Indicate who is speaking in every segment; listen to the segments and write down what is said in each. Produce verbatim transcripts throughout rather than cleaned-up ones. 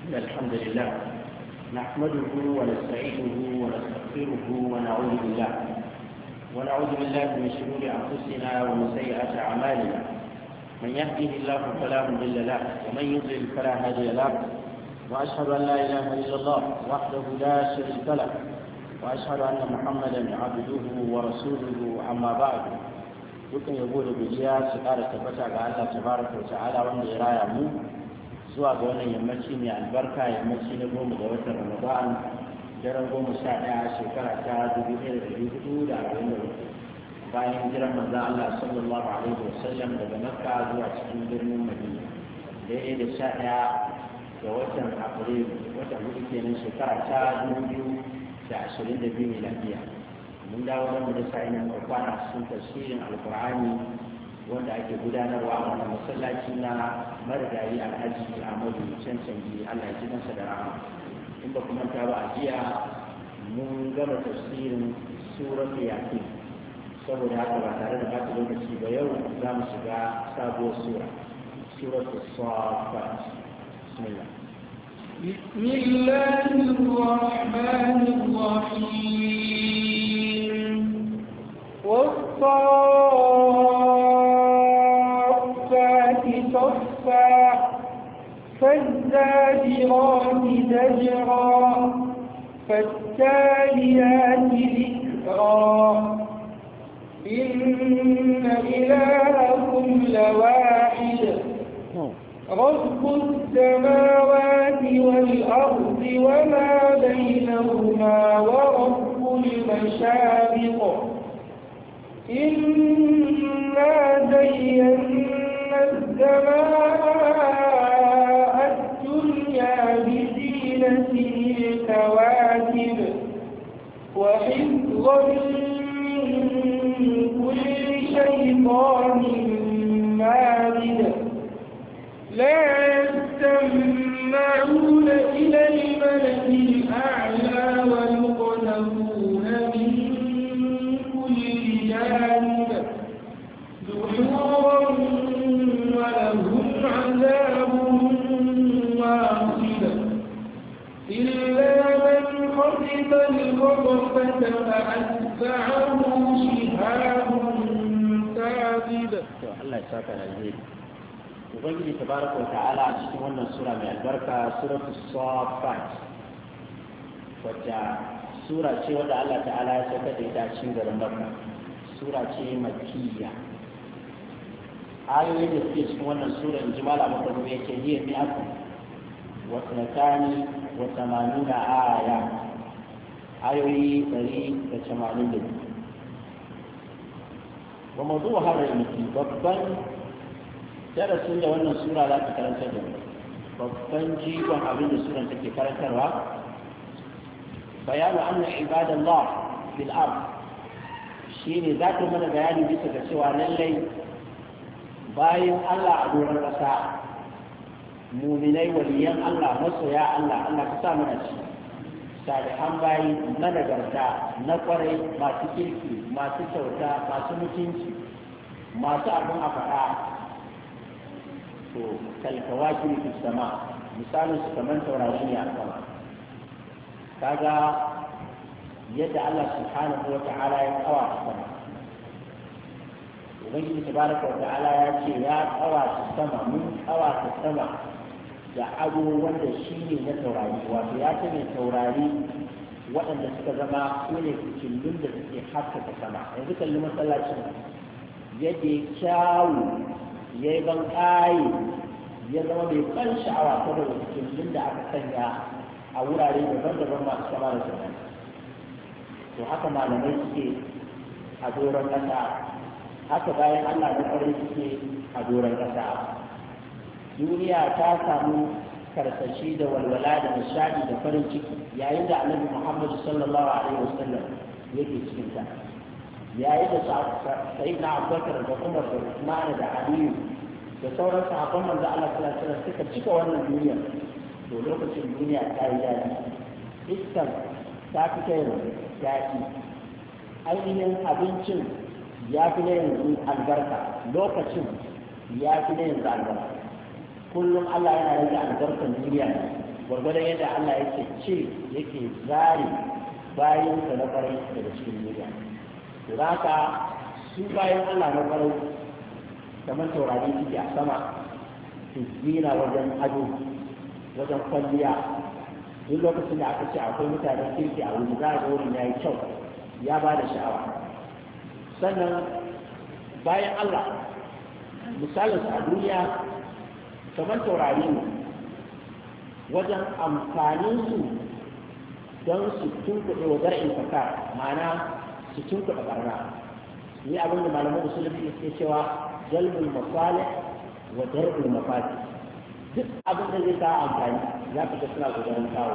Speaker 1: الحمد لله نحمده ونستعينه ونستغفره ونعوذ بالله ونعوذ بالله من شرور انفسنا ومن سيئات اعمالنا من يهده الله فلا مضل له ومن يضلل فلا هادي له واشهد ان لا اله الا الله وحده لا شريك له واشهد ان محمدا عبده ورسوله اما بعد dukkan yabo da godiya su ƙara tabbata ga Allah tabaraka wa ta'ala wanda ya raya mu zuwa ga wannan yammaci mai albarka yammaci na goma ga watan Ramadan daren goma sha ɗaya shekara ta dubu ɗaya da ɗari hudu da arba'in da hudu bayan jiran manzo Allah sallallahu alaihi wa sallam daga Makka zuwa cikin birnin Madina daidai da sha ɗaya ga watan Afrilu watan hudu kenan shekara ta dubu biyu da ashirin da biyu miladiya mun dawo da mu da sa'in kwana cikin tafsirin alqur'ani wanda ake gudanarwa a wannan masallaci na marigayi alhaji Ahmadu Cancangi Allah ya ji kansa da rahama in ba kuma ta ba a jiya mun gama tafsirin surat yasin saboda haka ba tare da bata lokaci ba yau za mu shiga sabuwar sura surat as-saffat bismillah
Speaker 2: بسم الله الرحمن الرحيم والصافات صفا فالزاجرات زجرا فالتاليات ذكرا إن إلهكم لواحد رب السماوات والأرض وما بينهما ورب المشارق إنا زينا السماء الدنيا بزينة الكواكب وحفظا من كل شيطان مارد لا يستمعون إلى الملك الأعلى ويقذفون من كل جانب دحورا ولهم عذاب واصب إلا من خطف الخطفة فأتبعه شهاب ثاقب
Speaker 1: الله يسعدك الهدي ubangiji tabaraka wa ta'ala a cikin wannan sura mai albarka suratul safat wacce sura ce wadda Allah ta'ala ya saka da ita cikin garin Makka sura ce makkiya ayoyin da suke cikin wannan sura in ji malama ta rubuce yake hiya mi'atu wa sanatani wa tamanuna aya ayoyi ɗari da tamanin da biyu wa mawdu'u hadha al-mithli babban darasin da wannan sura za ta karanta da babban jigon abin da suran take karantarwa bayanu anna ibadallah fil ard shine za ta mana bayani bisa ga cewa lallai bayan Allah a doron ƙasa muminai waliyan Allah masoya Allah Allah ka sa mana ci salihan bayi na nagarta na kwarai masu kirki masu kyauta masu mutunci masu abin a faɗa to kalkawaki fi sama misalin su kamar taurari ne a sama kaga yadda Allah subhanahu wa ta'ala ya kawa sama ubangiji tabaraka wa ta'ala ya ce ya kawa sama mun kawa sama da ado wanda shi ne na taurari wato ya ce ne taurari waɗanda suka zama su ne fitillun da suke haskaka sama yanzu kalli masallacin yadda ya kyawu ya yi ban ƙaye ya zama mai ban sha'awa saboda fitillun da aka sanya a wurare daban-daban masu sama da sama to haka malamai suke a doron ƙasa haka bayan Allah da ƙwarai suke a doron ƙasa duniya ta samu karsashi da walwala da nishadi da farin ciki yayin da annabi Muhammad sallallahu alaihi wasallam yake cikin ta yayin da sayyidina Abubakar da Umar da Usman da Ali da sauran sahabban manzo Allah sallallahu alaihi wasallam suka cika wannan duniya to lokacin duniya ta yi dadi iskan ta fi kai daɗi ainihin abincin ya fi na yanzu albarka lokacin ya fi na yanzu albarka kullum Allah yana rage albarkar duniya gwargwadon yadda Allah yake ce yake zari bayan sa na kwarai daga cikin duniya. To haka su bayan Allah na kwarai kamar taurari suke a sama su zina wajen ado wajen kwalliya. Duk lokacin da aka ce akwai mutanen kirki a wuri za a ga wurin ya yi kyau ya ba da sha'awa. Sannan bayan Allah misalinsu a duniya kamar taurari ne wajen amfaninsu don su tunkuɗe wa zar'in faka, ma'ana su tunkuɗe ɓarna. Ni abin da malaman musulunci suke cewa jalbul masalih wa darbul mafati. Duk abin da zai kawo amfani za ka ga suna gudanar kawo.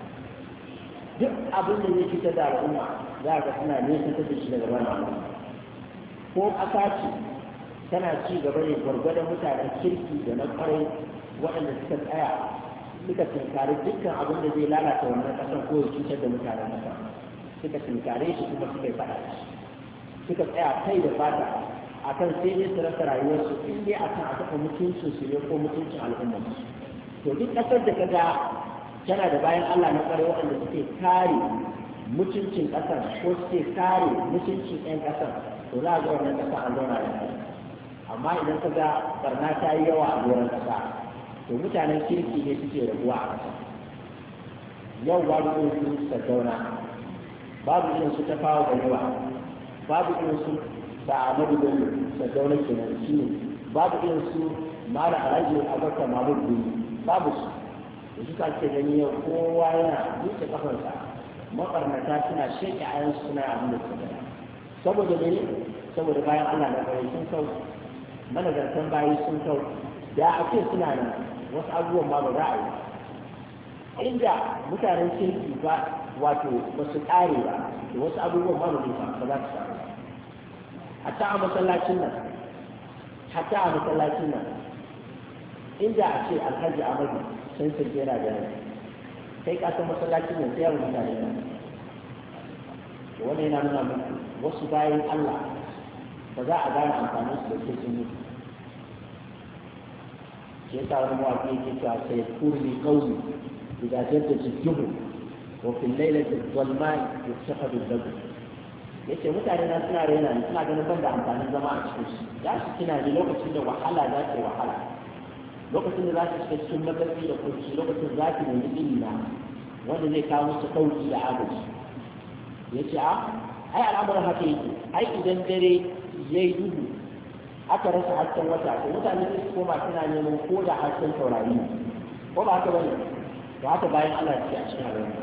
Speaker 1: Duk abin da zai fitar da al'umma za ka suna nesa ta da shi daga wannan. Ko ƙasa ce tana ci gaba ne gwargwadon mutanen kirki da na ƙwarai waɗanda suka tsaya suka tunkari dukkan abin da zai lalata wannan ƙasar ko ya cutar da mutanen ƙasar, suka tunkare shi kuma suka yi faɗa shi, suka tsaya kai da fata akan sai dai su rasa rayuwarsu in dai akan a taɓa mutuncin su ne ko mutuncin al'ummar su. To duk ƙasar da kaga tana da bayan Allah na ƙwarai waɗanda suke kare mutuncin ƙasar ko suke kare mutuncin 'yan ƙasar, to za a ga wannan ƙasa an zauna da kai. Amma idan ka ga barna ta yi yawa a doron ƙasa, to mutanen kirki ne suke rabuwa a ƙasa. Yau babu irin su Sardauna, babu irin su Tafawa Balewa, babu irin su Sa'amadu Bello Sardauna kenan shi ne, babu irin su Mala Alhaji Abubakar Mahmud Gumi, babu su. Da suka ce gani yau kowa yana duka kafarsa, mabarnata suna sheƙe ayansu suna abin da suka gani. Saboda ne, saboda bayan Allah na bari sun kau, managartan bayi sun kau, da a ce suna nan wasu abubuwan ma ba za a yi. Inda mutanen kirki ba wato ba su ƙare ba, da wasu abubuwan ma ba zai ba za su samu. Hatta a masallacin nan, hatta a masallacin nan, inda a ce Alhaji Amadu sun sirke yana da nan, kai kasan masallacin nan sai yawon mutane nan. Wani yana nuna muku wasu bayan Allah ba za a gane amfanin su da ke sun mutu. Shi yasa wani mawaƙi yake cewa sai kurmi kauli idan jadda jidduhu wa fil lailati dhalmai yushahadu al-badr. Yace mutane na suna raina ni suna ganin banda amfanin zama a cikin shi. Za su kina ni lokacin da wahala za ta yi wahala, lokacin da za su shiga cikin magarbi da kurci, lokacin za su nemi ilimi wanda zai kawo musu ɗauki da agaji. Yace a ai al'amuran haka yake, ai idan dare ya yi duhu aka rasa hasken wata, to mutane sai su koma suna neman ko da hasken taurari ne, ko ba haka bane? To haka bayan Allah ce a cikin halin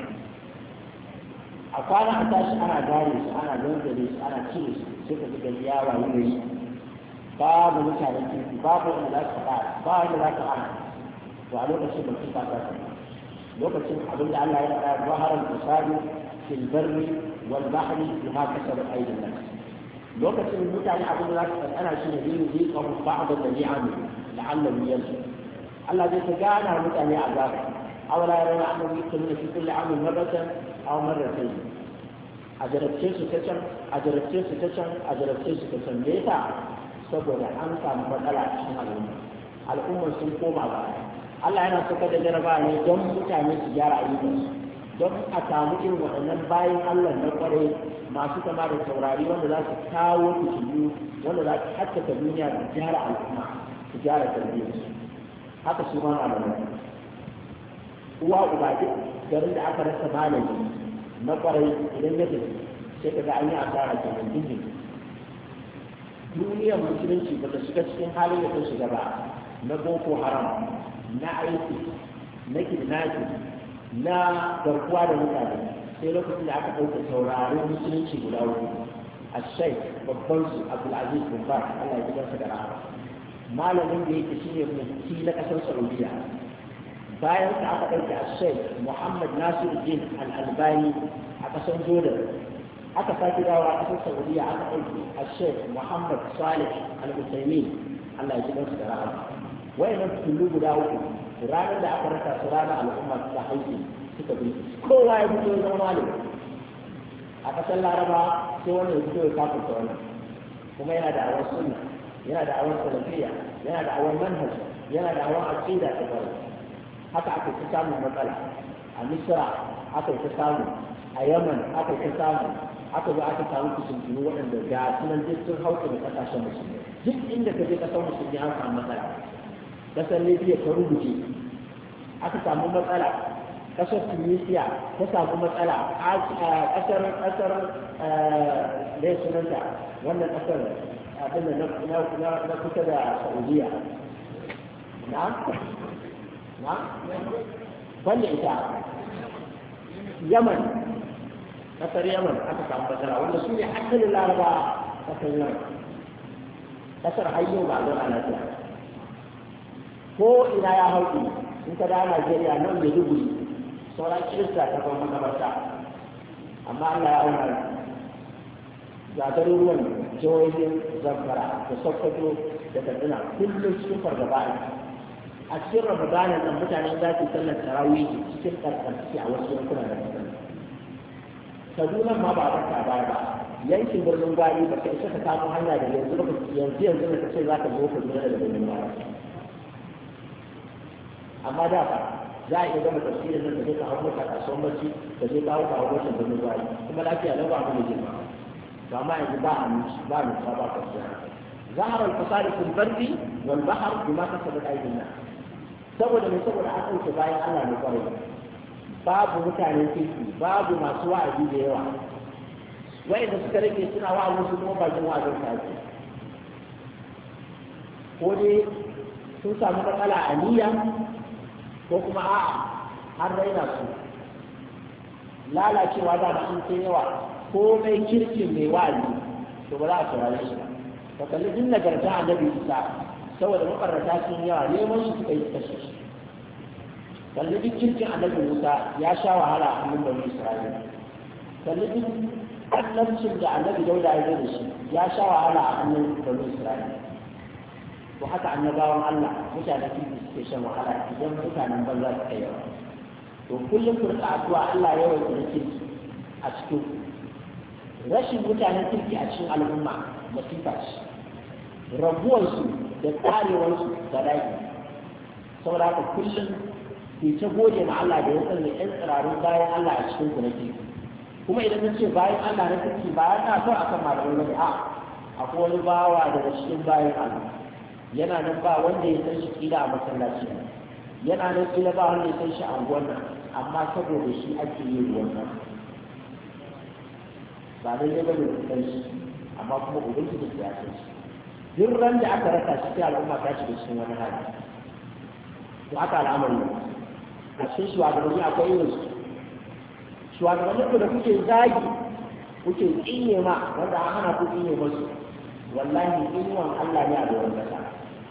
Speaker 1: a kwana a tashi ana gare su, ana zanzare su, ana cire su, sai ka ji gari ya wayi gari babu mutanen kirki, babu wanda za su faɗa, ba wanda za ka hana. To a lokacin da kuka kasa lokacin abin da Allah ya faɗa zaharar fasadu fil barri wal bahri bima kasabat aydin nas. Lokacin mutane abin da za su ana shi ne yin zai kawo ba'da da ni'ami la'allahu yanzu. Allah zai ta gana mutane a zaka. Awala yarawna annahu yakunu fi kulli amin marratan aw marratayn. A jarabce su ta can, a jarabce su ta can, a jarabce su ta can. Me yasa? Saboda an samu matsala a cikin al'umma. Al'ummar sun koma baya. Allah yana saka da jaraba ne don mutane su gyara ayyukansu, don a samu irin waɗannan bayan Allah na kwarai masu kama da taurari wanda za su kawo fitilu, wanda za su haskaka duniya da gyara al'umma, su gyara tarbiyyarsu. Haka su ma malamai. Uwa uba duk garin da aka rasa malami na kwarai idan ya tafi sai ka ga an yi asara kenan dindin. Duniyar musulunci ba ta shiga cikin halin da ta shiga ba na boko haram, na aiki, na kidnapping, na garkuwa da mutane, sai lokacin da aka ɗauka sauraron musulunci guda uku. A shai babban su Abdulaziz bin Baz, Allah ya ji kansa da rahama, malamin da yake shine mufti na ƙasar Saudiya. Bayan sa aka ɗauka a shai Muhammad Nasiruddin Al-Albani a ƙasar Jordan. Aka sake dawowa a ƙasar Saudiya aka ɗauki a shai Muhammad Salih Al-Uthaymeen, Allah ya ji kansa da rahama. Wayannan fitilu guda uku ranar da aka rasa su ranar al'umma ta haihu suka bi kowa ya fito ya zama malami. A ƙasar Laraba sai wanda ya fito ya kafin ta wannan, kuma yana da awar sunna, yana da awar salafiyya, yana da awar manhaj, yana da awar aqida ta bari. haka aka ta samun matsala a misra aka ta samu a yaman aka ta samu aka zo aka samu kusurtunu waɗanda ga sunan duk sun hauka da ƙasashen musulmi duk inda ka je ƙasar musulmi an samu matsala ƙasar libya ta rubuce aka samu matsala ƙasar tunisia ta samu matsala a ƙasar ƙasar da sunanta wannan ƙasar abin da na kusa da saudiya na na wanda ita yaman kasar yaman aka samu matsala wanda su ne asalin laraba kasar yaman kasar hayyo ba don ana lafiya ko ina ya hauki in ka da Najeriya nan da dubu sauran kirista ta kuma makabarta amma Allah ya auna ga garuruwan jihohin Zamfara da Sokoto da Katsina kullum cikin fargaba a cikin Ramadana nan mutane za su sallar tarawih cikin karkarci a wasu yankuna da kasar Kaduna ma ba a ta baya ba yankin birnin Gwari ba ka isa ka samu hanya da yanzu yanzu yanzu da kace za ka zo Kaduna da birnin Gwari amma da fa za a iya gama tafsirin nan da zai kawo mota kasuwan bacci da zai kawo kawo motar birnin Gwari kuma lafiya lau ba mu da girma ba ma yanzu ba a nuci ba mu ba ka tsaya ظهر الفساد في البر والبحر بما كسبت ايدي الناس saboda mai saboda an ɗauke bayan Allah ne kwarai babu mutanen kirki babu masu wa'azi da yawa wa'anda suka rage suna wa'azin su kuma bakin wa'azin kaji ko dai sun samu matsala a niyya ko kuma a'a har raina su lalacewa da ba an sai yawa ko mai kirkin mai wa'azi to ba za a saurare shi ba ka kalli din nagarta annabi Isa saboda mabarrata sun yawa neman shi suka yi kashe shi kalli duk kirkin annabi Musa ya sha wahala a hannun bani Isra'ila kalli duk annabcin da annabi Dauda ya da shi ya sha wahala a hannun bani Isra'ila to haka annabawan Allah mutanen kirki suke shan wahala idan mutanen banza suka yawa to kullum ku rika addu'a Allah ya yawaita da kirki a cikin rashin mutanen kirki a cikin al'umma masifa ce rabuwarsu da tsarewarsu da daji saboda haka kullum ke ta gode ma Allah da ya sanya ƴan tsirarun bayan Allah a cikin ku na kirki kuma idan na ce bayan Allah na kirki ba ya ta a kan malamai bane a akwai wani bawa daga cikin bayan Allah yana nan ba wanda ya san shi kila a masallaci yana nan kila ba wanda ya san shi a unguwar nan amma saboda shi ake yin ruwan nan ba dai ya bane da san shi amma kuma ubangiji ya san shi duk ran da aka rasa shi sai al'umma ta shiga cikin wani hali to haka al'amari a cikin shugabanni akwai irin su shugabanni da kuke zagi kuke tsine ma wanda an hana ku tsine masu wallahi inuwan Allah ne a doron kasa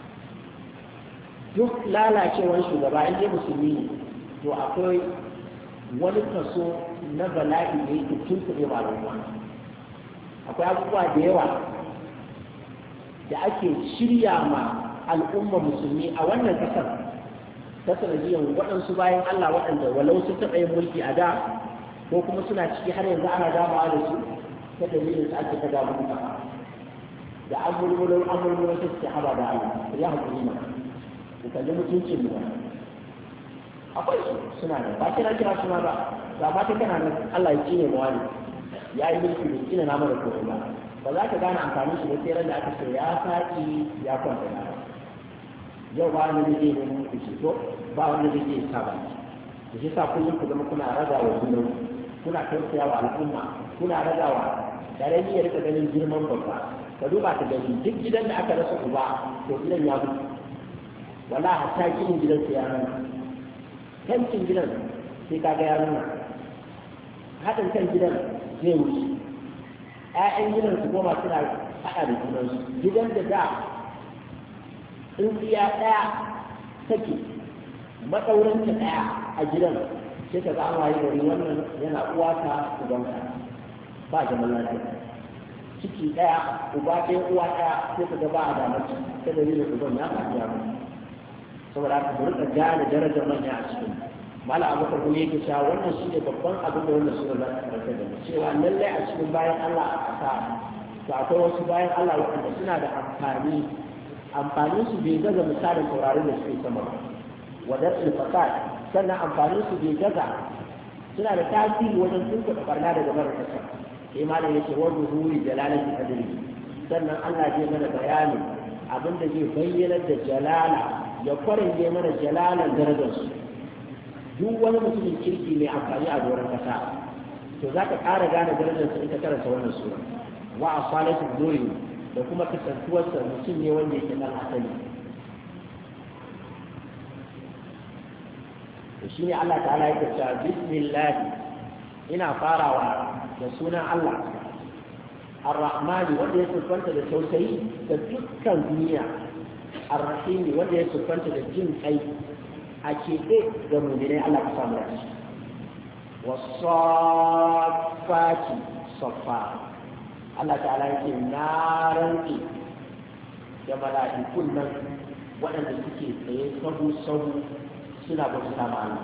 Speaker 1: duk lalacewar shugaba in dai musulmi ne to akwai wani kaso na bala'i da yake tuntuɓe ba al'umma akwai abubuwa da yawa da ake shirya ma al'umma musulmi a wannan kasar ta sanadiyyar waɗansu bayan Allah waɗanda walau sun taɓa yin mulki a da ko kuma suna ciki har yanzu ana damawa da su ta dalilin su ake ta damu da an mulmulo an mulmulo ta suke haba da Allah ya haƙuri ma ku kalli mutuncin mu akwai su suna da ba kira kira suna ba ba ma ta kana nan Allah ya tsine mu wani ya yi mulki da tsina na mara komai ba ba za ka gane amfanin shi da sai da aka ce ya faɗi ya kwanta na yau ba wanda zai ne mu ce to ba wanda zai yi saba da shi sa kullum ku zama kuna ragawa junan kuna tausaya wa al'umma kuna ragawa da rai ya rika ganin girman babba ka duba ka gani duk gidan da aka rasa uba to gidan ya mutu wala hatta ginin gidan su ya nuna kancin gidan sai kaga ya nuna haɗin kan gidan zai wuce ƴaƴan gidan su goma suna haɗa da junansu gidan da da tsintsiya ɗaya take maɗaurinta ɗaya a gidan sai ka ga an waye gari wannan yana uwata ubanka ba zaman lafiya ciki ɗaya uba ɗaya uwa ɗaya sai ka ga ba a damar ta dalilin uban ya faɗi ya mutu saboda haka mu rika gane darajar manya a cikin mala abubakar kuma yake cewa wannan shi ne babban abin da wannan suna za ta karanta da mu cewa lallai a cikin bayan Allah a ƙasa to akwai wasu bayan Allah waɗanda suna da amfani amfanin su bai gaza misalin taurarin da suke sama ba wa dar'il fasad sannan amfanin su bai gaza suna da tasiri wajen tunkuɗa barna daga mara kasa sai malam yake wa zuhuri jalalati qadri sannan Allah zai mana bayanin abin da zai bayyana da jalala ya kwaringe mana jalalan darajar su duk wani mutumin kirki mai amfani a doron kasa to za ka ƙara gane darajar su in ka karanta wannan sura wa asalatu zuri da kuma kasantuwarsa mutum ne wanda yake nan asali shi ne Allah ta'ala yake cewa bismillah ina farawa da sunan Allah ar-rahmani wanda ya siffanta da tausayi da dukkan duniya ar-rahimi wanda ya siffanta da jin kai a keɓe ga mu'minai Allah ka samu da shi was-saffati saffa Allah ta'ala yake na rantsi da mala'ikun nan waɗanda suke tsaye sahu sahu suna bauta ma Allah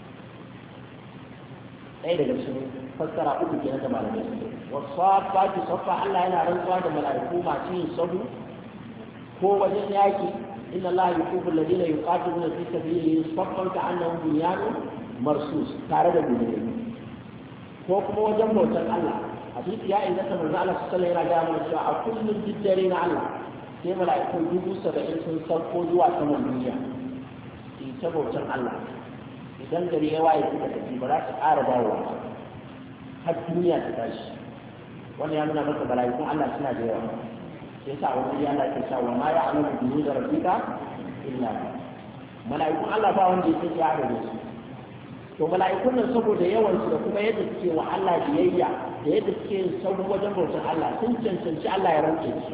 Speaker 1: ɗaya daga cikin fassara uku kenan da malamai wasafati safa Allah yana rantsuwa da mala'iku masu yin sahu ko wajen yaki inna Allah yuhibbu alladhina yuqatiluna fi sabilihi saffan ka'annahum bunyanun marsus tare da gudunar ko kuma wajen bautar Allah hadisi ya inganta manzo Allah sallallahu alaihi wasallam yana ga mana cewa a kullum diddare na Allah sai mala'iku dubu saba'in sun sauko zuwa saman duniya ta bautar Allah idan gari ya waye suka tafi ba za su ƙara dawowa har duniya ta tashi wannan ya nuna maka mala'ikun Allah suna da yawa sai sa wani ya Allah ke cewa ma ya alamu biyu da rabbika illa mala'ikun Allah ba wanda yake ya da su to mala'ikun nan saboda yawan su da kuma yadda suke wa Allah biyayya da yadda suke yin sauri wajen bautar Allah sun cancanci Allah ya rantse su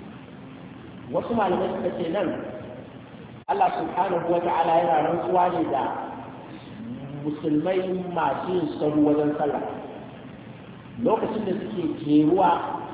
Speaker 1: wasu malamai suka ce nan Allah subhanahu wa ta'ala yana rantsuwa ne da musulmai masu yin sahu wajen sallah lokacin da suke jeruwa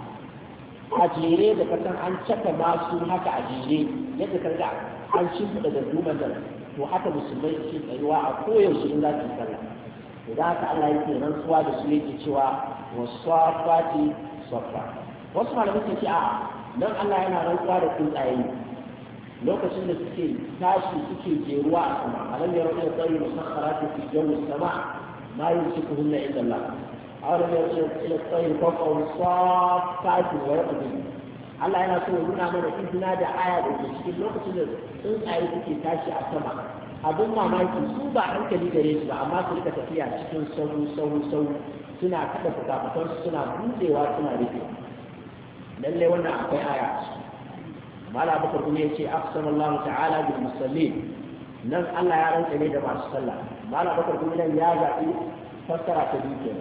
Speaker 1: a jere da kasan an caka masu haka a jere yadda karga an shimfiɗa da duman da to haka musulmai suke tsayuwa a koyaushe in za su yi sallah to da haka Allah yake rantsuwa da su yake cewa wasafati safa wasu malamai suke a nan Allah yana rantsuwa da tsuntsaye lokacin da suke tashi suke jeruwa a sama alam yaro ila tsayi musakharati fi jawi sama ma yumsikuhunna illa Allah awalam yaro ila tsayi fawqa safati wa yaqdi Allah yana so ya nuna mana izina da aya da ke cikin lokacin da tsuntsaye suke tashi a sama abin mamaki su ba hankali gare su ba amma su rika tafiya cikin sahu sahu sahu suna kada fukafukansu suna budewa suna rufe lalle wannan akwai aya mala bakar kuma yace aqsama Allah ta'ala bil musallin nan Allah ya rantsa ne da masu sallah mala bakar kuma nan ya zabi fassara ta biyu kenan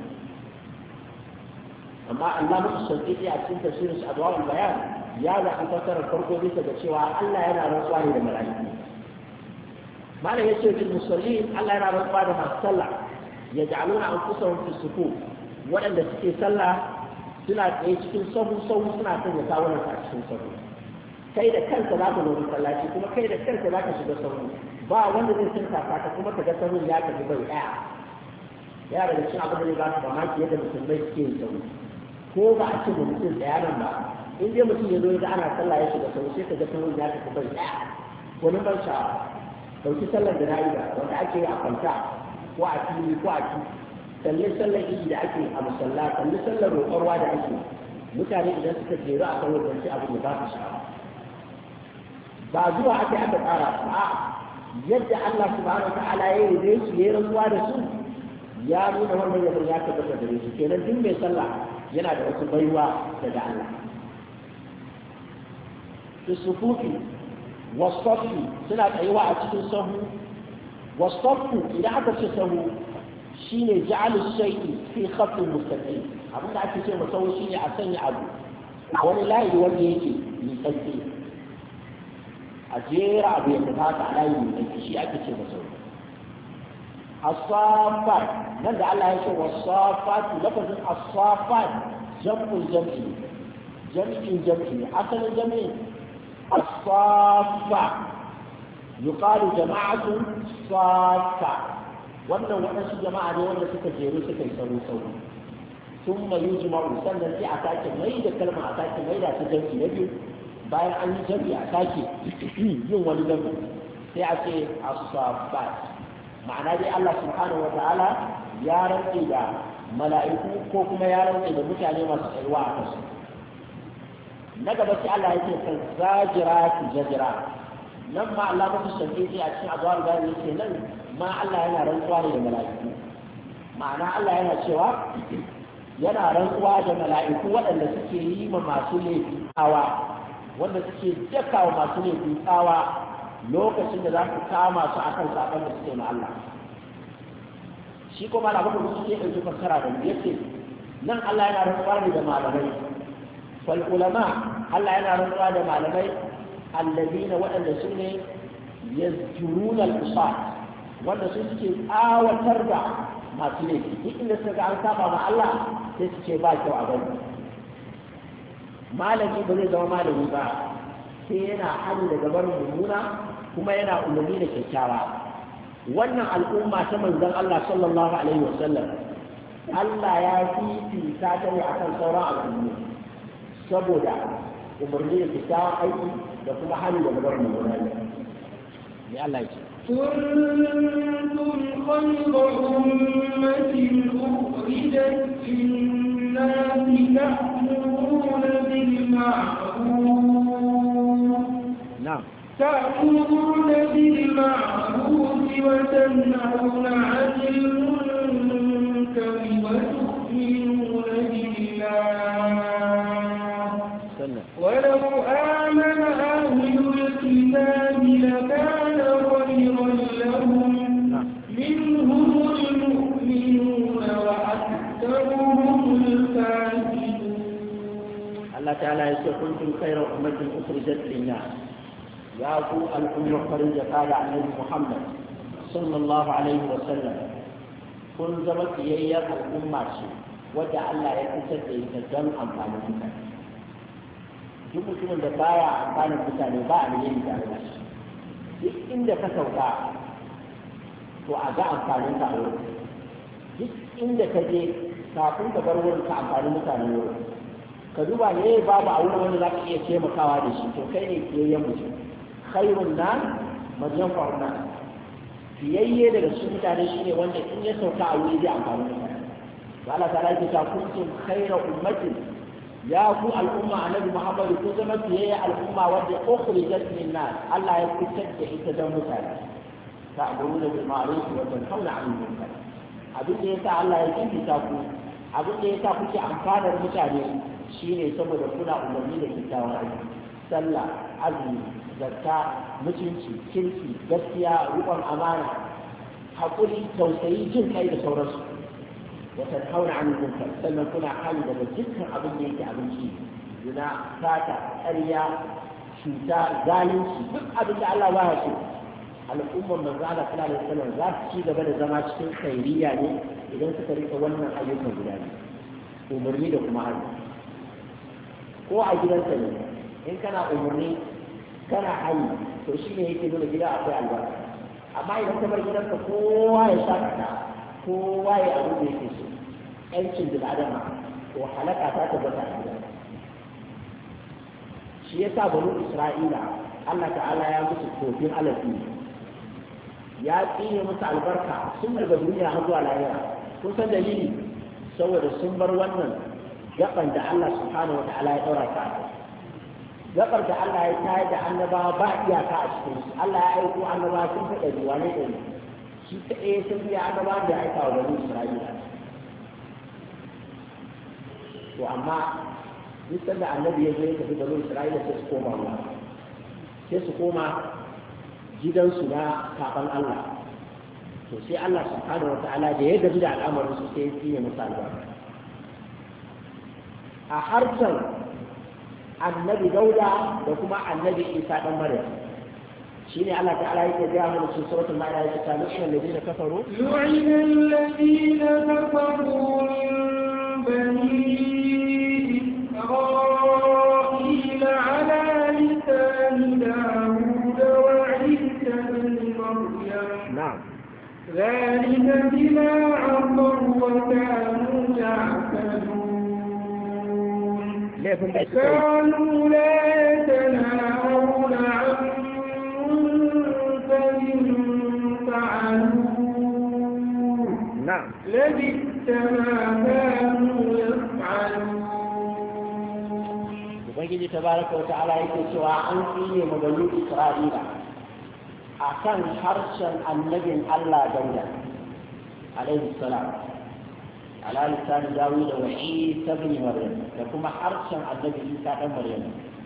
Speaker 1: amma Allah musu sauƙi a cikin tafsirin adwa'ul bayan ya zabi fassarar farko bisa ga cewa Allah yana rantsuwa ne da mala'iku mala yace bil musallin Allah yana rantsuwa da masu sallah yaj'aluna anfusahum fi sufuf waɗanda suke sallah suna tsaye cikin sahu sahu suna sanya kawunan a cikin sahu kai da kanka za ka zo masallaci kuma kai da kanka za ka shiga sahu ba wanda zai tunta ka kuma ka ga sahun ya tafi bai ɗaya ya daga cikin abin da zai ba ka mamaki yadda musulmai suke yin sahu ko ba a ce da mutum ɗaya nan ba in dai mutum ya zo ya ga ana sallah ya shiga sahu sai ka ga sahun ya tafi bai ɗaya wani ban sha'awa ɗauki sallar da na'ida wanda ake yi a kwanta ko a fili ko a ci kalli sallar idi da ake a musalla kalli sallar roƙarwa da ake mutane idan suka jeru a kan wajen ci abin da ba su sha'awa ba zuwa ake aka tsara ba yadda Allah subhanahu ta'ala ya yi su ya rantsuwa da su ya nuna wannan yabon ya tabbata da su kenan duk mai sallah yana da wasu baiwa daga Allah su sufufi wasafi suna tsayuwa a cikin sahu wasafu idan aka ce sahu shine ja'alu shay'i fi khatin mustaqim abin da ake ce masahu shine a sanya abu a wani layi wanda yake miƙaƙƙe a jera abu ya tafi haka a layi miƙaƙƙe shi ake ce masahu as-safat nan da Allah ya ce was-safat lafazin as-safat jam'ul jam'i jam'in jam'i asalin jam'i as-safa yuqalu jama'atu safa wannan waɗansu jama'a ne wanda suka jeru suka yi sauri sauri sun mayu jima'u sannan sai a sake mai da kalma a sake mai da ta jam'i na biyu bayan an yi jam'i a sake yin wani jam'i sai a ce as-saffat. ma'ana dai Allah subhanahu wa ta'ala ya rantse da mala'iku ko kuma ya rantse da mutane masu tsayuwa a kansu. Na gaba sai Allah ya ce kan zajira ki jajira. Nan ma Allah ba su shafe sai a cikin azwar gani yake nan ma Allah yana rantsuwa ne da mala'iku. Ma'ana Allah yana cewa yana rantsuwa da mala'iku waɗanda suke yi ma masu laifi tsawa, wanda suke daka wa masu laifi tsawa lokacin da za su kama su akan saɓon da suke ma Allah. Shi kuma na bakwai suke ɗauki fassara da yake nan Allah yana rantsuwa ne da malamai. Fal ulama Allah yana rantsuwa da malamai allazina waɗanda su ne yazjuruna al-usat, wanda su suke tsawatar da masu laifi. Duk inda suka ga an saba ma Allah sai su ce ba kyau a gani. Malami ba zai zama malami ba sai yana hannu daga barin mummuna kuma yana umarni da kyakkyawa. Wannan al'umma ta manzon Allah sallallahu alaihi wasallam Allah ya fifita ta ne akan sauran al'ummu saboda umarni da kyakkyawan aiki da kuma hannu daga barin mummuna ne. Ya Allah ya ce
Speaker 2: كنتم خير أمة أخرجت للناس تأمرون بالمعروف
Speaker 1: نعم
Speaker 2: تأمرون بالمعروف وتنهون عن المنكر وتؤمنون بالله ولو آمن أهل الكتاب لكان خيرا لهم منهم المؤمنون وأكثرهم الفاسقون.
Speaker 1: الله تعالى يقول كنتم خير أمة أخرجت للناس يا أبو الأمة خرج قال عن النبي محمد صلى الله عليه وسلم كن زمت يير الأمة وجع الله يكسر يتجمع أمثال المتعلم. duk mutumin da baya amfanin mutane ba a yin tare da shi duk inda ka sauka to a ga amfanin ka a wurin, duk inda ka je kafin ka bar wurin ka amfanin mutanen wurin. Ka duba ne babu a wurin wanda za ka iya taimakawa da shi to kai ne fiyayyen mutum. Khairun nan majan fauna fiyayye daga cikin mutane shine wanda in ya sauka a wuri zai amfani mutane. to Allah ta rage ta kuntum khayra ummatin, ya ku al'umma annabi Muhammad ku zama fiye al'umma wadda ukhrijat min nas, Allah ya fitar da ita don mutane. Ta'muruna bil ma'ruf wa tanhauna 'anil munkar. Abin da yasa Allah ya kinta ku, abin da yasa kuke amfanar mutane shine saboda kuna umarni da kyakkyawan aiki. Sallah, azumi, zakka, mutunci, kirki, gaskiya, riƙon amana, haƙuri, tausayi, jin kai da sauransu. وتنهون عن المنكر sannan kuna hali daga dukkan abin da yake abinci, zina, sata, ƙarya, cuta, zalunci, duk abin da Allah ba ya so. Al'ummar manzo Allah sallallahu alaihi wasallam za su ci gaba da zama cikin khairiyya ne idan suka rika wannan ayyukan guda biyu, umarni da kuma hali. Ko a gidanka ne in kana umarni kana hali to shi ne yake nuna gida akwai albarka. Amma idan ka bar gidanka kowa ya shakata, kowa ya abu da yake so, ‘yancin da adama to halaka ta tabbata a gida. Shi ya sa banu Isra'ila Allah ta'ala ya musu tofin alafi, ya tsine musu albarka sun daga duniya har zuwa lahira. Kun san dalili? Saboda sun bar wannan gaban da Allah subhanahu wa ta'ala ya ɗaura ta. Gabar da Allah ya tayar da annabawa ba iyaka a cikin su. Allah ya aiko annabawa sun faɗa ruwa ne ɗari. Shi ta ɗaya sun biya annabawan da ya aika wa bani Isra'ila. To amma duk sanda annabi ya zo ya tafi bani Isra'ila sai su koma ruwa, sai su koma gidansu na saɓan Allah. To sai Allah subhanahu wa ta'ala da ya gaji da al'amarin su sai ya tsine musu albarka. A harshen annabi Dauda da kuma annabi Isa ɗan Maryam شيني الله تعالى يتجاه من سورة المائدة يتجاه لعن الذين كفروا
Speaker 2: لعن الذين كفروا من بني إسرائيل على لسان داود وعيسى بن مريم.
Speaker 1: نعم.
Speaker 2: ذلك بما عصوا وكانوا يعتدون. كانوا لا يتناهون عن منكر
Speaker 1: na'am
Speaker 2: لبئس ما كانوا يفعلون.
Speaker 1: ubangiji tabaraka wa ta'ala yake cewa an tsine ma bani isra'ila akan harshen annabin Allah Dauda alaihi salam ala lisan Dawud wa Isa ibn Maryam da kuma harshen annabi Isa dan Maryam.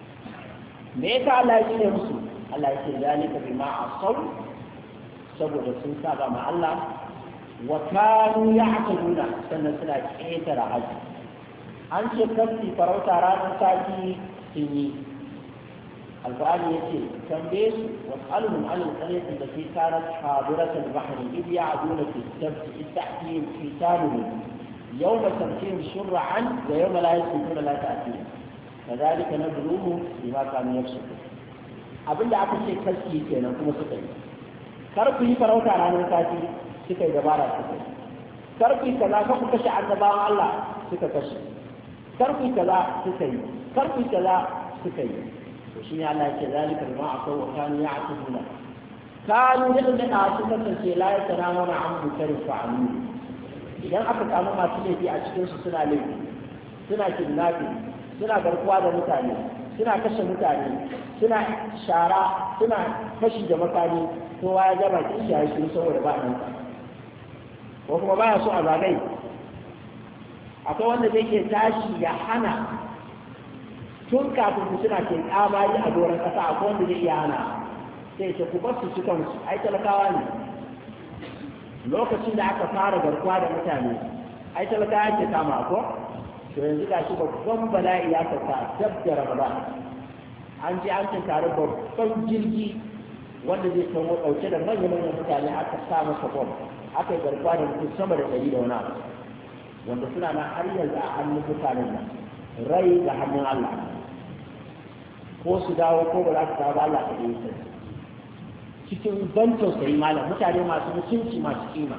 Speaker 1: Me yasa Allah ya tsine musu? Allah ya ce zalika bima asaw, saboda sun saba ma Allah wa kanu ya'taduna, sannan suna ƙetare haji. an ce kasi farauta ranar sati sun yi. alƙur'ani ya ce tambaye su was'aluhum an al-qaryati allati kanat hadirat al-bahr id ya'duna fi as-sabt ista'tihim hitanuhum yawma sabtihim shur'an wa yawma la yasbutuna la ta'tihim kadhalika nadruhum bima kanu yafsukun. abinda aka ce kasi kenan kuma suka yi. kar ku yi farauta ranar sati, suka yi dabara suka yi. kar ku yi kaza ka ku kashe annabawan Allah, suka kashe. karfi kaza suka yi karfi kaza suka yi to shine Allah ya ce zalika bima asaw wa kanu ya'taduna kanu yadda da su kasance la yatanamuna an munkari fa'alu. idan aka samu masu laifi a cikin su suna laifi, suna kidnapping, suna garkuwa da mutane, suna kashe mutane, suna shara, suna fashi da makami, kowa ya gaba kin shi shi saboda ba nan ko kuma baya so a zagai. akwai wanda zai ke tashi ya hana tun kafin su suna ke kamari a doron kasa. akwai wanda zai iya hana sai ce ku bar su cikin su ai talakawa ne. lokacin da aka fara garkuwa da mutane ai talakawa ke kama ko to yanzu ga shi babban bala'i ya sauka dab da Ramadan. an je an tunkari babban jirgi wanda zai kawo ɗauke da manya-manyan mutane aka sa masa bom, aka yi garkuwa da mutum sama da ɗari da wani abu wanda suna nan har yanzu a hannun mutanen nan, rai da hannun Allah. ko su dawo ko ba za su dawo ba Allah ta yi sai cikin ban tausayi malam, mutane masu mutunci masu kima.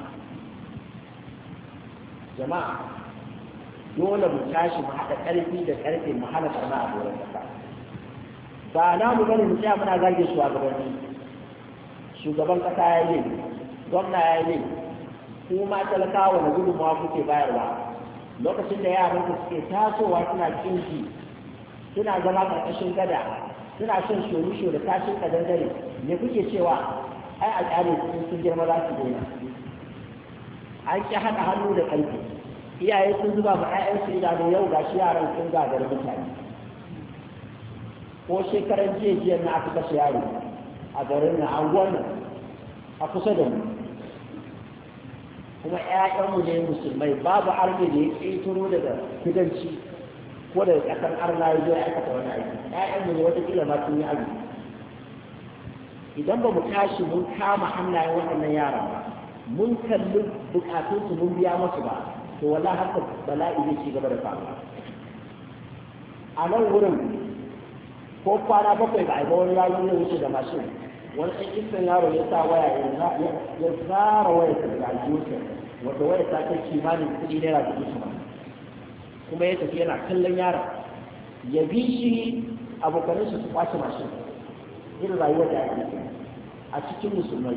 Speaker 1: jama'a dole mu tashi mu haɗa ƙarfi da ƙarfe mu hana karna a doron ƙasa. ba na mu bane mu tsaya muna zage shugabanni. shugaban ƙasa ya yi, gwamna ya yi, kuma talakawa na gudunmawa kuke bayarwa. lokacin da yaran ku suke tasowa suna kinki, suna zama ƙarƙashin gada, suna shan shorisho da tashin kadangare, me kuke cewa ai a ƙyale sun girma za su daina. an ƙi haɗa hannu da ƙarfi, iyaye sun zuba ma 'ya'yansu idanu, yau ga shi yaran sun gagari mutane. ko shekaran jiya na aka kashe yaro a garin na anguwar nan a kusa da mu, kuma ƴaƴanmu ne musulmai, babu arme da ya ƙetaro daga kudanci ko daga ƙasar arna ya zo ya aikata wani aiki. ƴaƴanmu ne watakila ma sun yi arziki. idan ba mu tashi mun kama hannayen waɗannan yaran ba, mun kalli buƙatunsu mun biya musu ba, to wallahi haka bala'i zai ci gaba da faruwa. a nan wurin ko kwana bakwai ba a ga wani yaro ne wuce da mashin, wani ɗan iskan yaro ya sa waya ya tsara waya ta daga aljihunsa, wanda waya ta kai kimanin kuɗi naira dubu sama, kuma ya tafi yana kallon yaron, ya bi shi abokanin su kwace mashin. irin rayuwar da ake a cikin musulmai.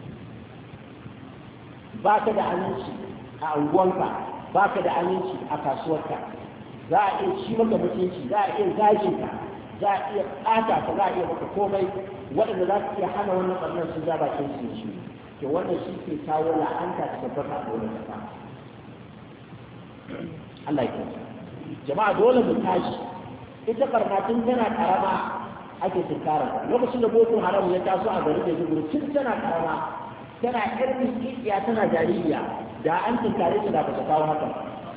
Speaker 1: ba ka da aminci a unguwanka, ba ka da aminci a kasuwarka, za a iya ci maka mutunci, za a iya gashinka, za a iya ɓata ka, za a iya maka komai. waɗanda za su iya hana wannan ɓarnar sun ja bakin su shi, to wannan shi ke kawo la'anta ta tabbata a dole kasa. Allah ya kyauta. jama'a dole mu tashi. ita ɓarna tun tana ƙarama ake tunkarar. lokacin da boko haram ya taso a garin Maiduguri tun tana ƙarama, tana ƴar miskiya, tana jaririya, da an tunkare ta da ba ta kawo haka.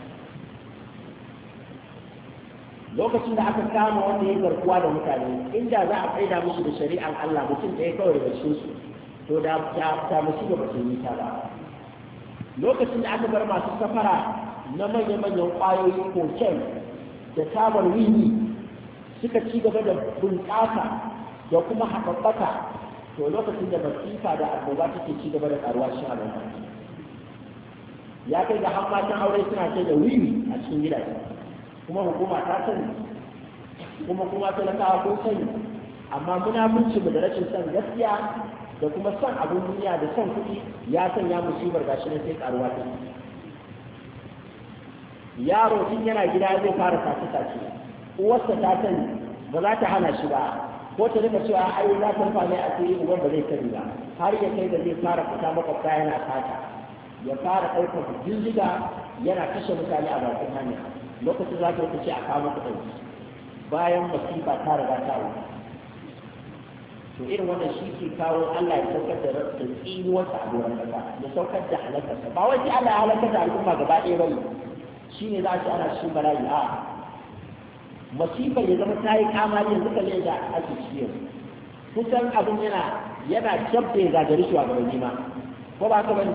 Speaker 1: lokacin da aka kama wanda ya garkuwa da mutane, inda za a tsaida musu da shari'ar Allah mutum ɗaya kawai daga cikin su, to da ta musu gaba sun yi ta ba. lokacin da aka bar masu safara na manya-manyan ƙwayoyin koken da tabar wiwi suka ci gaba da bunƙasa da kuma haɓaɓɓaka, to lokacin da masifa da annoba take ci gaba da ƙaruwa shi a ya kai ga hammatan aure suna ce da wiwi a cikin gidaje, kuma hukuma ta sani, kuma kuma talakawa ko sani, amma munafunci mu da rashin san gaskiya da kuma son abin duniya da son kuɗi ya sanya musibar gashi na sai karuwa ta yaro tun yana gida zai fara sace-sace uwarsa ta sani ba za ta hana shi ba ko ta rika cewa ai za ta rufa mai asiri uban ba zai sani ba har ya kai da zai fara fita makwabta yana sata ya fara ɗaukar bindiga yana kashe mutane a bakin hanya lokacin za ka yi ce a kawo maka ɗauki bayan masifa ta riga ta wuce to irin wannan shi ke kawo Allah ya saukar da tsinuwarsa a doron ƙasa ya saukar da halakarsa ba wai sai Allah ya halakar da al'umma gaba ɗaya bane shi ne za a ci ana cikin bala'i a masifar ya zama ta yi kamari yanzu kalle da ake ciki yanzu kusan abin yana yana jabda ya gagari shi wa gabanni ma ko ba ka bane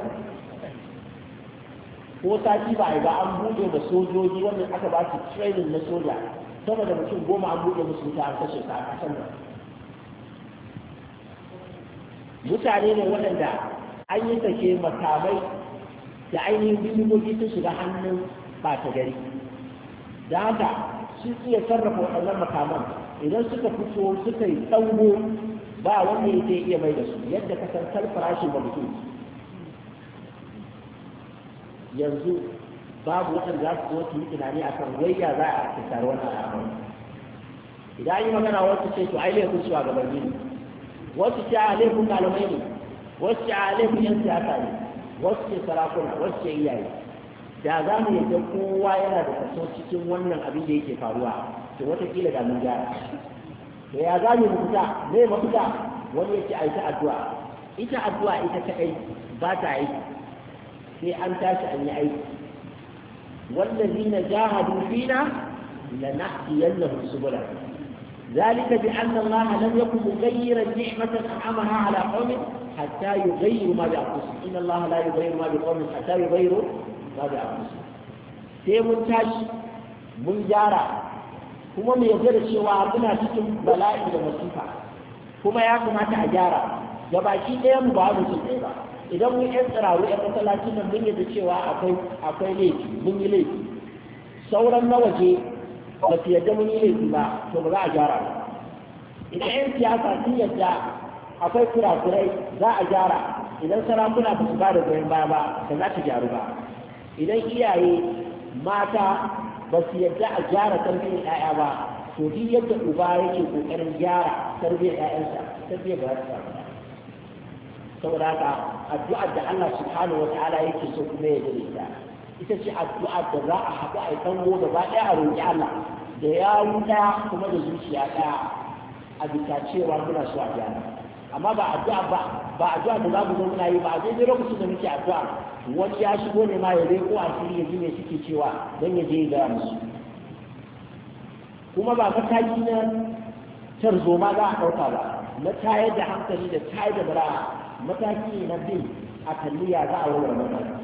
Speaker 1: ko sati ba a yi ba an buɗe da sojoji wanda aka ba su training na soja sama da mutum goma an buɗe musu wuta an kashe sa a kasan nan mutane ne waɗanda an yi sake makamai da ainihin bindigogi sun shiga hannun ɓata gari da haka sun iya sarrafa waɗannan makaman idan suka fito suka yi tsango ba wanda ya zai iya mai da su yadda ka san kal farashin ba mutum yanzu babu waɗanda za su zo su yi tunani a kan wayya za a tattara wannan al'amari idan an yi magana wasu ce to ai laifin shugabanni ne wasu ce a laifin malamai ne wasu ce a laifin yan siyasa ne wasu ce sarakuna wasu ce iyaye da za mu yadda kowa yana da kaso cikin wannan abin da yake faruwa to watakila da mun gyara to ya za mu fita me mafita wani yake a ita addu'a ita addu'a ita kaɗai ba ta aiki sai an tashi an yi aiki wallazina jahadu fina lanahdiyannahum subulana ذلك بأن الله لم يكن مغيرا نعمة أنعمها على قوم حتى يغيروا ما بأنفسهم إن الله لا يغير ما بقوم حتى يغيروا ما بأنفسهم sai mun tashi mun gyara kuma mu yarda da cewa muna cikin bala'i da masifa kuma ya kamata a gyara ga baki ɗaya mu ba mu tsaye ba idan mun yan tsiraru yan masallacin nan mun yarda cewa akwai akwai laifi mun yi laifi sauran na waje ba su yadda mun yi laifi ba to ba za a gyara ba idan yan siyasa sun yadda akwai kurakurai za a gyara idan sarakuna ba su ba da goyon baya ba ba za ta gyaru ba idan iyaye mata ba su yadda a gyara tarbiyyar 'ya'ya ba to duk yadda uba yake kokarin gyara tarbiyyar 'ya'yansa tarbiyyar ba za ta samu saboda haka addu'ar da Allah subhanahu wa ta'ala yake so kuma ya dade ta ita ce addu'a da za a haɗu a tango gaba ɗaya a roƙi Allah da yawu ɗaya kuma da zuciya ɗaya a bisa cewa muna so a gyara amma ba addu'a ba ba addu'a da za mu zo muna yi ba a daidai lokacin da muke addu'a wani ya shigo ne ma ya leko a fili ya ji me suke cewa don ya je ya gaya musu kuma ba mataki na tarzoma za a ɗauka ba na tayar da hankali da tayar da bara mataki na bin a kalliya za a warware mataki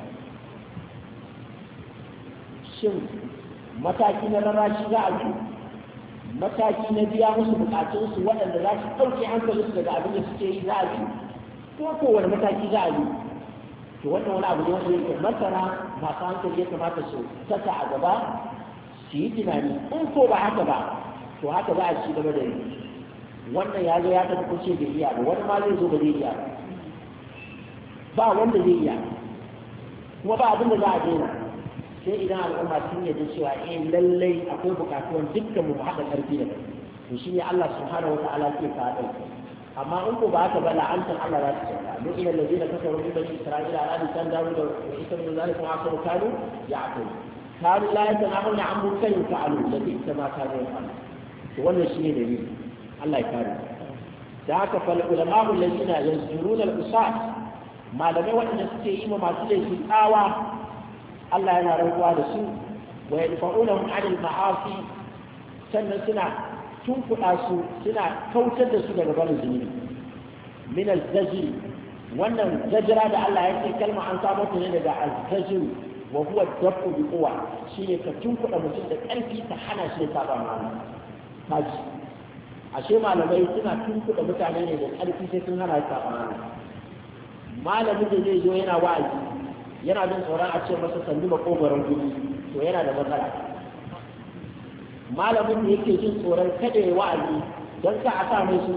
Speaker 1: shin mataki na rarrashi za a bi mataki na biya musu bukatunsu waɗanda za su ɗauke hankalinsu daga abin da suke yi za a bi ko kowane mataki za a bi to wannan wani abu ne wanda yake masana masu hankali ya kamata su saka a gaba su yi tunani in ko ba haka ba to haka za a ci gaba da yi wannan ya zo ya tafi kuce bai iya ba wani ma zai zo ba zai iya ba wanda zai iya kuma ba abin da za a daina sai idan al'umma sun yarda cewa eh lallai akwai bukatuwan dukkan mu haɗa ƙarfi da kai to shi ne Allah subhanahu wa ta'ala ke ka haɗa amma in ko ba haka ba la'antar Allah za su sauka don ila ladina kafaru min bani isra'ila ala lisan dawud wa isa min zalika ma akaru kanu ya'qulu kanu la yatanahuna an munkarin fa'alu da bi ma kanu yaf'alu to wannan shi ne dalili Allah ya kare da haka fal ulama'u alladhina yazjuruna al-usat malamai waɗanda suke yi ma masu laifi tsawa Allah yana rantsuwa da su wa yadfa'unahum 'anil ma'asi sannan suna tunkuɗa su suna kautar da su daga barin zunubi min al-zajr wannan zajira da Allah ya ce kalma an samu ta ne daga al-zajr wa huwa dafu bi quwa shine ka tunkuɗa mutum da ƙarfi ta hana shi ya saba ma Allah kaji ashe malamai suna tunkuɗa mutane ne da ƙarfi sai sun hana shi saba ma Allah malamin da zai zo yana wa'azi yana jin tsoron a ce masa sandu makogaron gudu to yana da matsala malamin da yake jin tsoron kada ya wa'azi don ka a sa mai sunan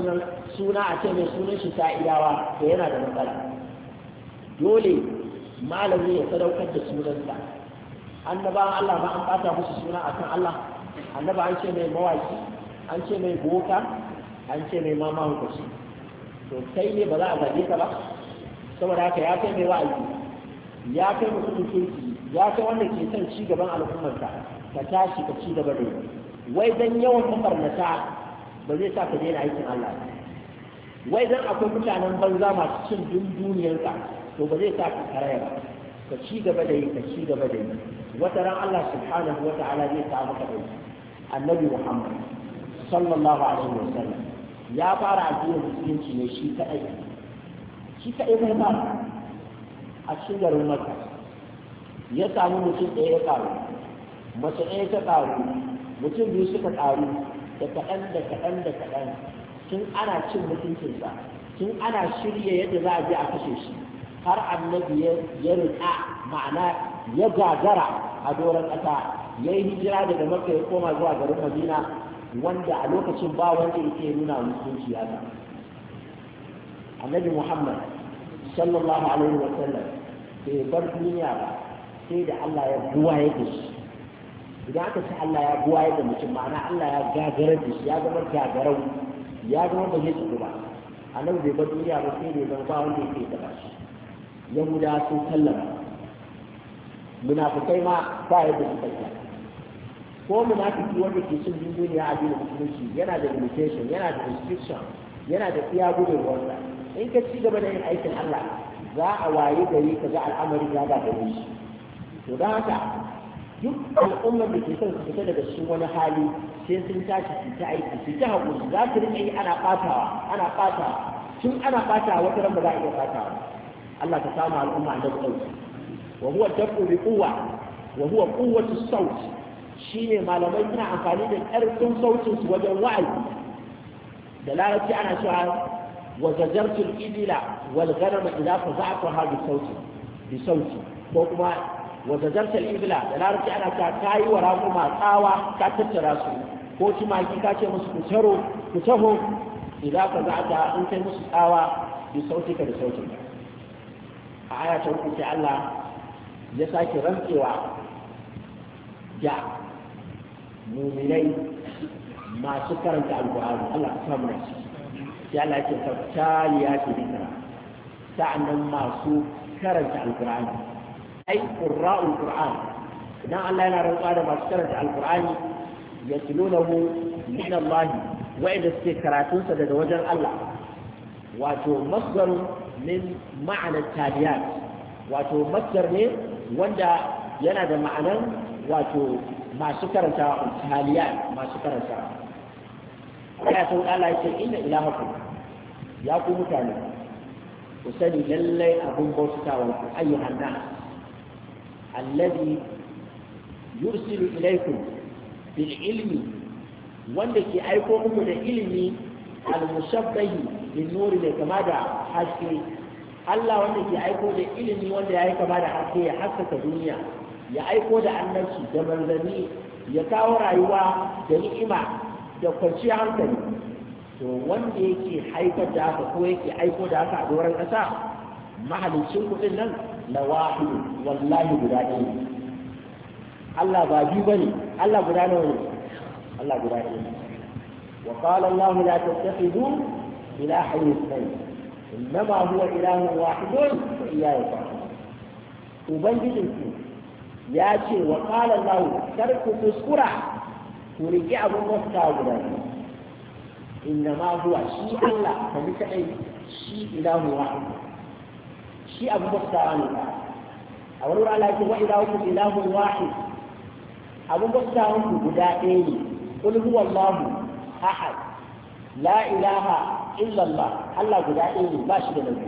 Speaker 1: suna a ce mai sunan shi sa'idawa to yana da matsala. Dole malami ya sadaukar da sunansa. Annabawan Allah ma an ɓata musu suna akan Allah. Annaba an ce mai mawaki, an ce mai boka, an ce mai mama hukaci. To kai ne ba za a zage ka ba, saboda haka ya kai mai wa'azi, ya kai mutumin kirki, ya kai wanda ke son ci gaban al'ummarka, ka tashi ka ci gaba da yi. Wai dan yawan mafarnata ba zai sa ka daina aikin Allah. Wai dan akwai mutanen banza masu cin dunduniyarka, to ba zai sa ka karaya ba. Ka ci gaba da yi, ka ci gaba da yi. Wata ran Allah subhanahu wa ta'ala zai sa maka ɗauki. Annabi Muhammad sallallahu alaihi wa sallam ya fara addinin musulunci ne shi kaɗai. Shi kaɗai bai fara a cikin garin Makka. Ya samu mutum ɗaya ya ƙaru, mace ɗaya ta ƙaru, mutum biyu suka ƙaru, da kaɗan da kaɗan da kaɗan, tun ana cin mutuncinsa, tun ana shirya yadda za a je a kashe shi, har annabi ya riƙa ma'ana ya gagara a doron ƙasa, ya yi hijira daga Makka ya koma zuwa garin Madina, wanda a lokacin ba wanda yake nuna musulunci ya ta. Annabi Muhammad sallallahu alaihi wa sallam bai bar duniya ba sai da Allah ya buwaye da shi. Idan aka ce Allah ya buwaye da mutum ma'ana Allah ya gagarar da shi, ya zama gagarau, ya zama ba zai tsoro ba. Annabi bai bar duniya ba sai da ya zama ba wanda yake taɓa shi. Yahuda sun sallama, munafikai ma ba yadda suka yi. Ko munafiki wanda ke cin duniya a addinin musulunci yana da limitation, yana da restriction, yana da iya gudunwarsa. In ka ci gaba da yin aikin Allah za a waye gari ka ga al'amari ya ga gari shi. To don haka duk al'ummar da ke son su fita daga cikin wani hali sai sun tashi su ta aiki su ta haƙuri, za su riƙa yi ana ɓatawa ana ɓatawa tun ana ɓatawa wata ran ba za a iya ɓatawa. Allah ta samu al'umma da ɗauki. Wa huwa dafu bi quwwa wa huwa quwwatu sawt. Shine malamai suna amfani da ƙarfin sautin su wajen wa'azi. Da larabci ana cewa wa zajartu al-ibila wal ghanama idza faza'tuha bi sauti bi sauti, ko kuma wa zajartu al-ibila da larabci ana cewa kai wa raƙuma tsawa ka tattara su, ko tumaki ka ce musu ku taro ku taho idza faza'ta in kai musu tsawa bi sautika da sautinka. A aya ta uku sai Allah ya sake rantsewa da muminai masu karanta alƙur'ani. Allah ta samu nashi sai Allah ya ce tattaliya ce dikira, sa'annan masu karanta alƙur'ani ai qurra'ul qur'an. idan Allah yana rantsuwa da masu karanta alƙur'ani yatlunahu min Allah, wa'ida suke karatunsa daga wajen Allah, wato masdarun min ma'anar taliyat, wato masdar ne wanda yana da ma'anar wato masu karanta taliyat, masu karanta. Aya ta Allah ya ce inna ilahakum, ya ku mutane ku sani lallai abun bautawa ku ayyuhan nas alladhi yursilu ilaykum bil ilmi, wanda ke aiko muku da ilimi al-mushabbahi bin nuri ne kama da haske. Allah wanda ke aiko da ilimi wanda ya yi kama da haske, ya haskaka duniya, ya aiko da annabci da manzanni, ya kawo rayuwa da ni'ima da kwanciyar hankali. To wanda yake haifar da haka ko yake aiko da haka a doron ƙasa, mahalicin kuɗin nan la wahidu, wallahi guda ɗaya ne. Allah ba biyu bane, Allah guda nawa ne? Allah guda ɗaya ne. Wa qala Allah la tattakhidhu ilahayn ithnayn innama huwa ilahun wahidun wa iyaya farhabun. Ubangijinku ya ce wa qala Allah kar ku kuskura ku riƙe abin bauta guda biyu. Innama huwa shi Allah kabi kadai, shi ilahu wahid, shi abin bauta ne. A wani wuri Allah ya ce wa ilahukum ilahun wahid, abin bauta ku guda ɗaya ne. Qul huwallahu ahad la ilaha illa Allah, Allah guda ɗaya ne ba shi da nabi.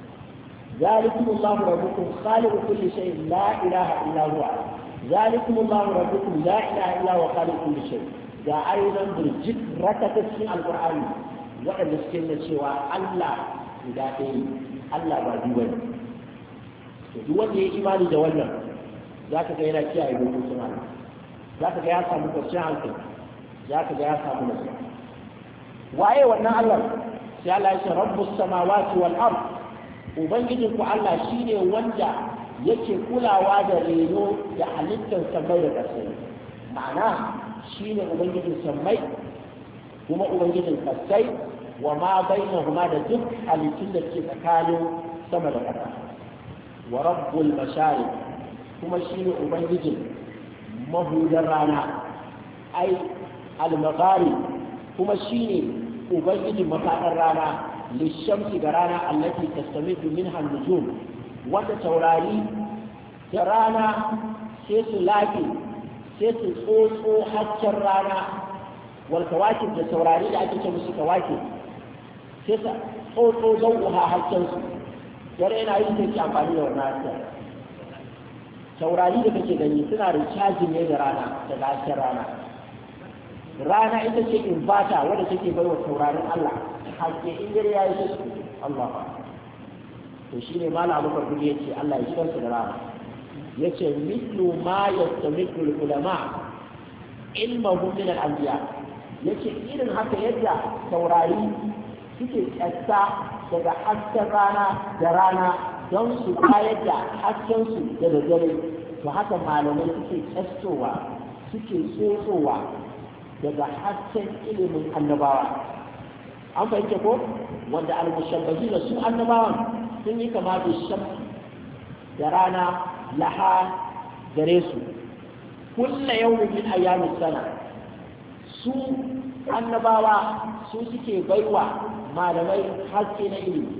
Speaker 1: ذلكم الله ربكم خالق كل شيء لا إله إلا هو ذلكم الله ربكم لا إله إلا هو خالق كل شيء. ga ayyukan birjit rakata cikin alƙur'ani waɗanda suke da cewa Allah guda ɗaya, Allah ba biyu bane. To duk wanda ya imani da wannan za ka ga yana kiyaye dokokin Allah, za ka ga ya samu kwanciyar hankali, za ka ga ya samu nasiha. Waye wannan Allah? sai Allah ya ce rabbus samawati wal ard ubangijin ku Allah shine wanda yake kulawa da reno da halittar sammai da ƙasai ma'ana shine ubangijin sammai kuma ubangijin ƙasai wa ma bainahuma da duk halittun da ke tsakanin sama da ƙasa wa rabbul mashariq kuma shine ubangijin mahudar rana ai al-maghari kuma shine ubangijin mafaɗar rana lishamsi ga rana allati tastamidu minha an-nujum wanda taurari da rana sai su lafi sai su tsotso hasken rana wal kawakib da taurari da ake ce musu kawakib sai su tsotso zauha hasken su dare yana yin sai amfani da wannan hasken taurari da kake gani suna recharging ne da rana da hasken rana rana ita ce invata wadda take bai wa taurarin Allah haske in dare ya yi su Allah ba to shine malam Abu Bakar yace Allah ya kiransa da rana yace mithlu ma yastamidu ulama ilmuhum min al-anbiya yace irin haka yadda taurari suke tsatsa daga hasken rana da rana don su bayar da hasken su da dare to haka malamai suke tsastowa suke tsotsowa daga hasken ilimin annabawa an fahimta ko wanda al-mushabbahi da su annabawan sun yi kama da shamsi da rana laha gare su kulla yawmin min ayyamis sana su annabawa su suke baiwa malamai haske na ilimi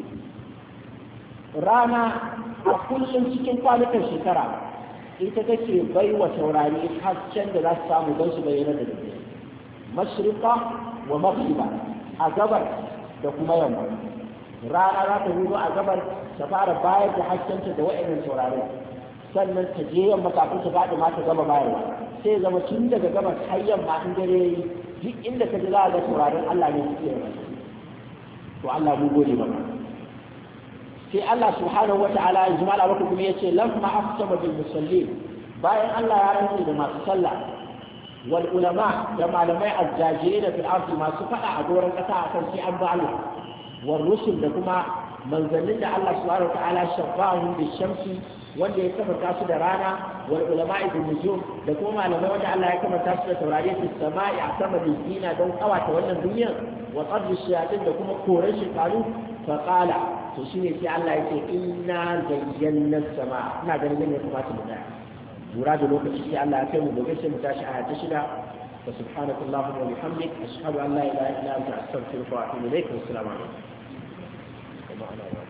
Speaker 1: rana a kullum cikin kwanukan shekara ita take baiwa taurari hasken da za su samu don su bayyana da dare mashriqa wa maghriba a gabar da kuma yamma rana za ta hudu a gabar ta fara bayar da haskenta da wa'annan taurari sannan ta je yamma kafin ta faɗi ma ta gama bayarwa sai zama tun daga gabar har yamma in dare yayi duk inda ka ji za a ga taurarin Allah ne suke yi to Allah mu gode maka sai Allah subhanahu wata'ala ya jima da maka kuma yace lamma aqsama bil musallin bayan Allah ya rantsa da masu sallah wal ulama da malamai azzajirai da fil ardi masu fada a doron kasa akan sai an ba Allah wal rusul da kuma manzannin da Allah subhanahu wata'ala shafahu bi shamsi wanda ya kamata su da rana wal ulama ibn nujum da kuma malamai wanda Allah ya kamata su da taurari fi sama'i a sama da zina don kawata wannan duniyar wa qadri shayatin da kuma koran shekaru fa qala to shine sai Allah yake inna zayyana sama ina ganin ne kuma ta da lura da lokaci sai Allah ya kai mu gobe sai mu tashi aya ta shida wa subhanakallahumma wa bihamdik ashhadu an la ilaha illa anta astaghfiruka wa atubu ilaik wa assalamu alaikum